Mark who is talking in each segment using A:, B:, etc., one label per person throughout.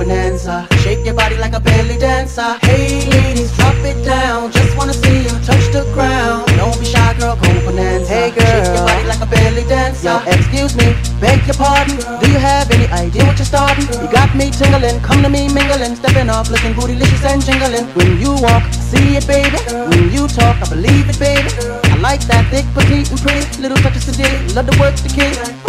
A: bonanza. Shake your body like a belly dancer. Hey ladies, drop it down. Just wanna see you touch the ground. Don't be shy, girl, go bonanza. Hey girl, shake your body like a belly dancer. Yo, excuse me, beg your pardon. Do you have any idea what you're starting? You got me tingling, come to me mingling, stepping off, looking bootylicious and jingling. When you walk, see it, baby. When you talk, I believe it, baby. I like that thick, petite, and pretty. Little touches today, love to work the key.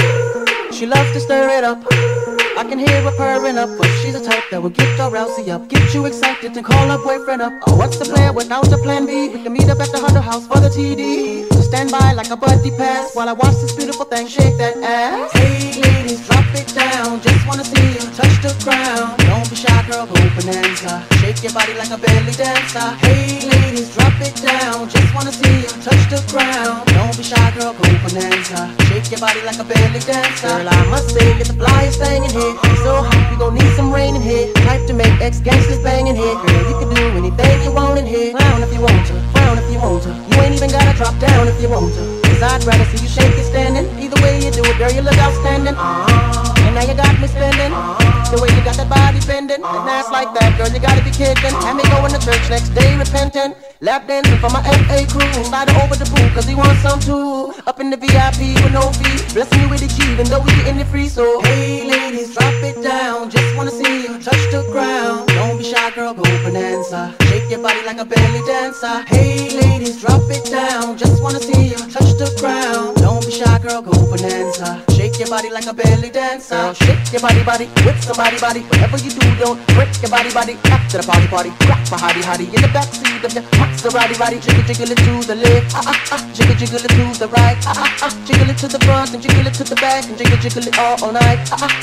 A: She loves to stir it up. I can hear her purring up, but she's a type that will get your rousey up, get you excited to call her boyfriend up. Oh, what's the plan without the plan B? We can meet up at the Hunter House for the TD. So stand by like a buddy pass while I watch this beautiful thing shake that ass. Hey ladies, drop it down. Just wanna see you touch the ground. Don't be shy, girl, go bonanza. Shake your body like a belly dancer. Hey ladies, drop it down. Just wanna see you touch the ground. Don't be shy, girl, go bonanza. Shake your body like a belly dancer. Girl, I must say, you're the flyest thing in here. So hot, we gon' need some rain in here. Type to make ex-gangsters bang in here. Girl, you can do anything you want in here. Clown if you want to, frown if you want to. You ain't even gotta drop down if you want to. Cause I'd rather see you shake it standing. Either way you do it, girl, you look outstanding. And now you got me spending. The way you got that body bending. And ass like that, girl, you gotta be kidding. Have me going to church next day repenting. Lap dancing for my FA crew. Slide her over the pool, cause he wants some too. Up in the VIP with no fee. Blessing you with the G, even though we getting it free. So, hey ladies, drop it down. Just wanna see you touch the ground. Don't be shy, girl, go bonanza. Shake your body like a belly dancer. Hey ladies, drop it down. Just wanna see you touch the ground. Don't be shy, girl, go bonanza. Shake your body like a belly dancer. Girl, shake your body with somebody body. Whatever you do, don't break your body. After the party, rock my hottie in the backseat of your Maserati. Jiggle it to the left, jiggle it to the right, jiggle it to the front and jiggle it to the back and jiggle it all night.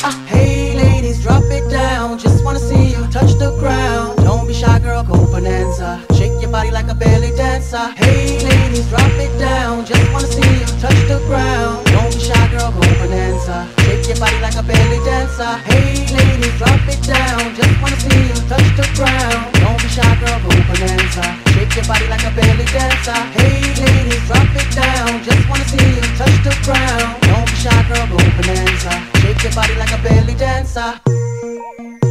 A: Hey ladies, drop it down. Just wanna see you touch the ground. Don't be shy, girl, go bonanza. Shake your body like a belly dancer. Hey ladies, drop it down. Just wanna see you touch the ground. Don't be shy, girl, go bonanza. Shake your body like a belly dancer. Hey ladies, drop it down. Just wanna see you touch the ground. Don't be shy, girl, go bonanza. Shake your body like a belly dancer. Hey ladies, drop it down. Just wanna see you touch the ground. Don't be shy, girl, go bonanza. Shake your body like a belly dancer.